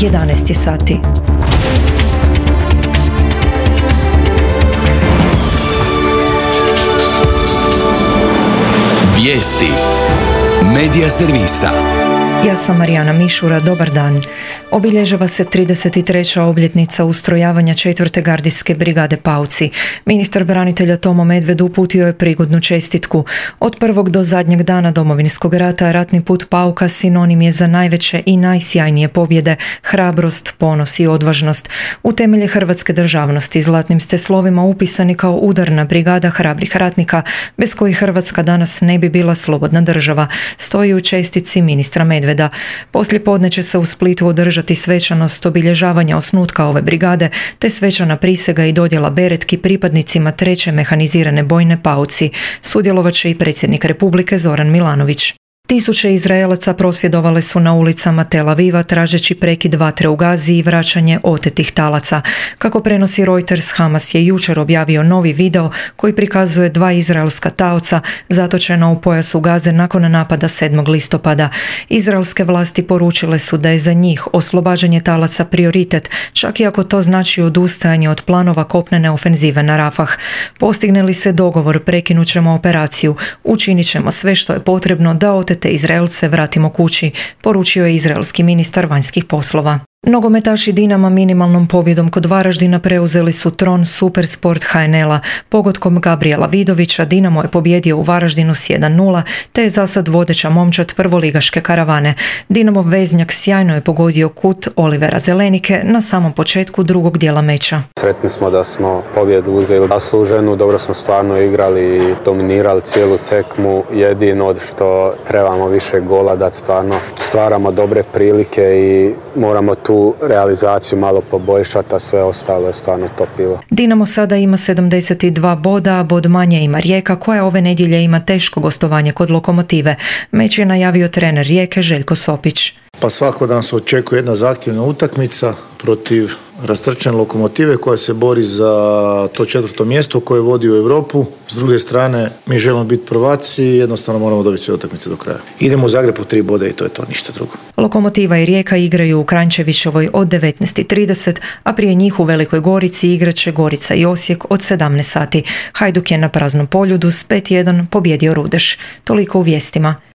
11 je sati. Vijesti Medija servisa. Ja sam Marijana Mišura, dobar dan. Obilježava se 33. obljetnica ustrojavanja 4. gardijske brigade Pauci. Ministar branitelja Tomo Medved uputio je prigodnu čestitku. Od prvog do zadnjeg dana Domovinskog rata ratni put Pauka sinonim je za najveće i najsjajnije pobjede, hrabrost, ponos i odvažnost. U temelje hrvatske državnosti zlatnim ste slovima upisani kao udarna brigada hrabrih ratnika, bez kojih Hrvatska danas ne bi bila slobodna država, stoji u čestitci ministra Medveda. Poslijepodne će se u Splitu održati svečanost obilježavanja osnutka ove brigade, te svečana prisega i dodjela beretki pripadnicima 3. mehanizirane bojne Pauci. Sudjelovat će i predsjednik Republike Zoran Milanović. Tisuće Izraelaca prosvjedovale su na ulicama Tel Aviva tražeći prekid vatre u Gazi i vraćanje otetih talaca. Kako prenosi Reuters, Hamas je jučer objavio novi video koji prikazuje 2 izraelska taoca zatočena u pojasu Gaze nakon napada 7. listopada. Izraelske vlasti poručile su da je za njih oslobađanje talaca prioritet, čak i ako to znači odustajanje od planova kopnene ofenzive na Rafah. Postigne li se dogovor, prekinut ćemo operaciju, učinit ćemo sve što je potrebno da otete Izraelce vratimo kući, poručio je izraelski ministar vanjskih poslova. Nogometaši Dinama minimalnom pobjedom kod Varaždina preuzeli su tron Supersport HNL-a. Pogodkom Gabriela Vidovića Dinamo je pobjedio u Varaždinu s 1:0, te je zasad vodeća momčad prvoligaške karavane. Dinamov veznjak sjajno je pogodio kut Olivera Zelenike na samom početku drugog dijela meča. Sretni smo da smo pobjedu uzeli zasluženu, dobro smo stvarno igrali i dominirali cijelu tekmu. Jedino što trebamo više gola dati, stvarno stvaramo dobre prilike i moramo tu realizaciju malo poboljšati, a sve ostalo je stvarno top bilo. Dinamo sada ima 72 boda, a bod manje ima Rijeka, koja ove nedjelje ima teško gostovanje kod Lokomotive. Meč je najavio trener Rijeke Željko Sopić. Pa svako da nas očekuje jedna zahtjevna utakmica protiv rastrčane Lokomotive koja se bori za to 4. mjesto koje vodi u Europu. S druge strane, mi želimo biti prvaci i jednostavno moramo dobiti sve utakmice do kraja. Idemo u Zagreb po 3 boda i to je to, ništa drugo. Lokomotiva i Rijeka igraju u Kranjčevićevoj od 19:30, a prije njih u Velikoj Gorici igraće Gorica i Osijek od 17 sati. Hajduk je na praznom Poljudu s 5:1 pobjedio Rudeš. Toliko u vijestima.